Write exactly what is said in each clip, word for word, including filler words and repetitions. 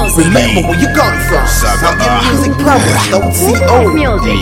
Remember where you come from. Zambian Music Plumbers, don't see old music.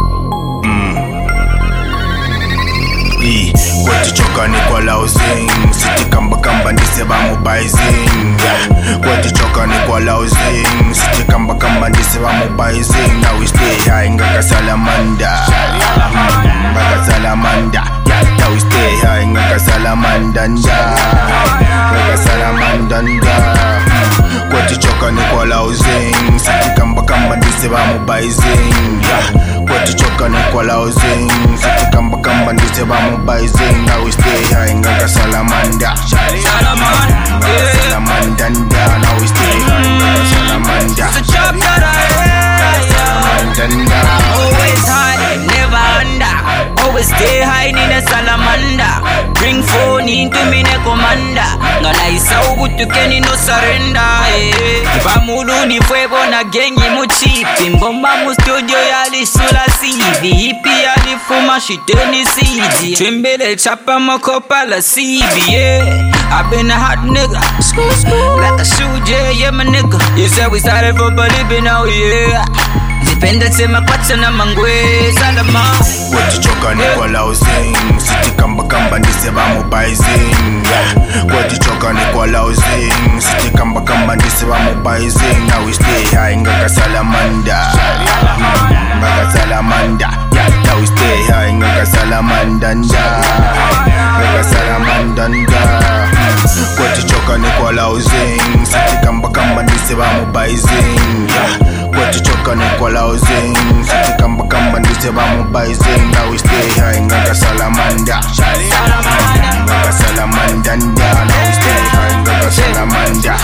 Kwatichoka ni kwa lausing, siti kamba kamba ndise bamu baizing. Kwatichoka ni kwa lausing, siti kamba kamba ndise bamu baizing. Now we stay high ngaka salamanda, ngaka salamanda. Now we stay high ngaka salamanda nda, ngaka salamanda nda. Kwatichoka ni kwa lausing, siti kamba kamba ndise bamu baizing. Kwatichoka ni kwa lausing, siti kamba kamba ndise bamu baizing. Now we stay high ngaka salamanda, ngaka salamanda nda. Now we stay high ngaka salamanda, salamanda nda. Always high, never under. Always stay high, need a salamander. Bring phone into me, ne commander. Ngana isa ugutu keni no surrender. Bamulu ni fuego na gengi muchipi. Mbomba mu studio yali sula C V. Hippie yali fuma shiteni C D. Twimbele chapa makopa la C B. Yeah, I been a hot nigga. Like a shoe J, yeah my nigga. You said we started from believing now, yeah. Zipenda sema kwacha na mangwe salama. Kwatichoka ni kwa lausing, siti kamba kamba ndise bamu baizing. Kwatichoka ni kwa lausing, siti kamba kamba ndise bamu baizing. Now we stay high ngaka salamanda, ngaka salamanda. Now we stay high ngaka salamanda nda, ngaka salamanda nda. Kwatichoka ni kwa lausing, siti kamba kamba ndise bamu baizing. Kwatichoka ni kwa lausing, siti kamba kamba ndise bamu baizing. Now we stay high ngaka salamanda, ngaka salamanda nda. Now we stay high ngaka salamanda,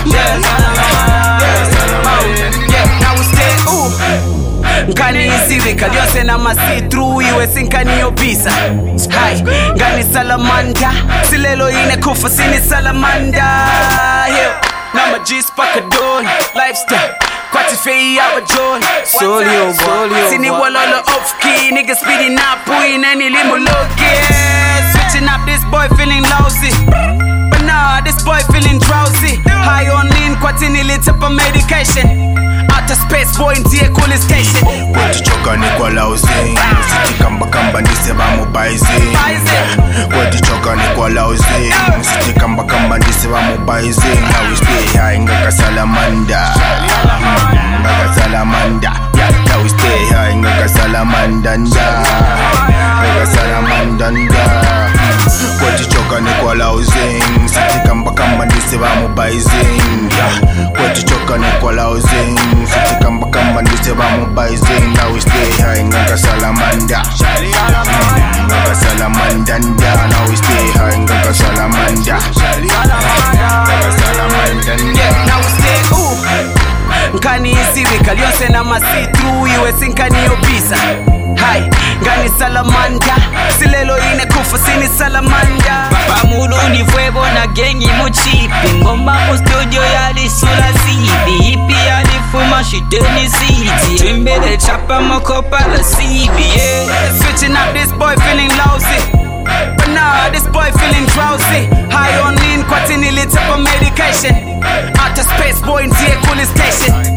now we stay ooh. Nkani isivi kaliyose na masi through iwe sinkani yobisa. Hai, ngani salamanda, silelo ine kufa sini salamanda. Hill, nama G-Spaka don, lifestyle Kwati fei awa joy. Solio, solio. Sini walolo off key, niggas speeding up, in any limo loki. Switching up, this boy feeling lousy. But nah, this boy feeling drowsy. High on lean, Kwati nili tapa medication. Outer space boy ndiye cool station. Kwatichoka ni kwa lausing, siti kamba kamba ndise bamu baizing. Kwatichoka ni kwa lausing, siti kamba kamba ndise bamu baizing. Now we stay high ngaka salamanda, ngaka salamanda. Now we stay high ngaka salamanda nda, ngaka salamanda nda. Kwatichoka ni kwa lausing, siti kamba kamba ndise bamu baizing. Kwatichoka ni kwa lausing, siti kamba kamba ndise bamu baizing. Now we stay high ngaka salamanda, ngaka salamanda nda. Now we stay high ngaka salamanda, ngaka salamanda nda. Now we stay ooh. Nkani isivi kaliyose na masi through iwe sinkani yobisa. Hai, ngani salamanda, silelo ine kufa sini salamanda. Bamulu ni fuego na gengi muchipi. Ngomba mu studio yali sula C V. Hippie yali fuma shiteni C D. Twimbele chapa makopa la C B. Yeah, switching up, this boy feeling lousy. But nah, this boy feeling drowsy. High on lean, Kwati nili tapa medication. Outer space boy ndiye cool station.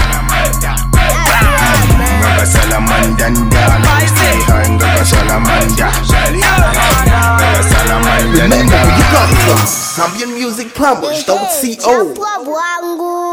Ngaka salamanda nda. Now we stay high ngaka salamanda, ngaka salamanda Remember nda. where you come from. Zambian Music Plumbers, don't see old. Chapwa wangu.